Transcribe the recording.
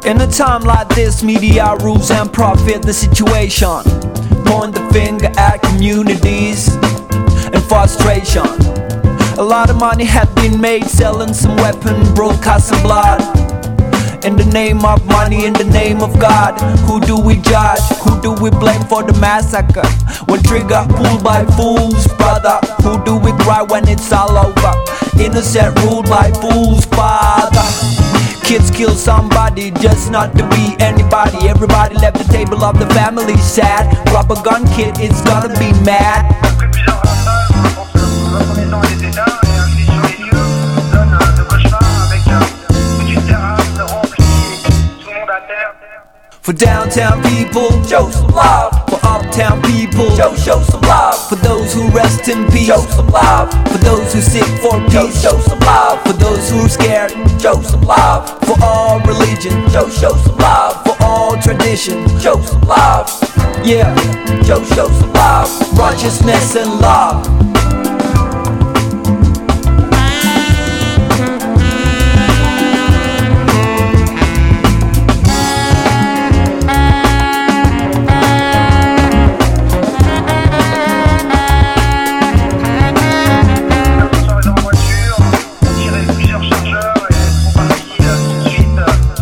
In a time like this, media rules and profit the situation. Point the finger at communities and frustration. A lot of money had been made selling some weapon, broadcasting blood. In the name of money, in the name of God, who do we judge? Who do we blame for the massacre? When trigger pulled by fools, brother, who do we cry when it's all over? Innocent ruled by fools, father. Kids kill somebody just not to be anybody. Everybody left the table of the family sad. Drop a gun, kid, it's gonna be mad. For downtown people, show some love. For uptown people, show some love. For those who rest in peace, show some love. For those who seek for peace, show some love. For those who are scared, show some love. For all religion, show some love. For all tradition, show some love. Yeah, show some love. Righteousness and love.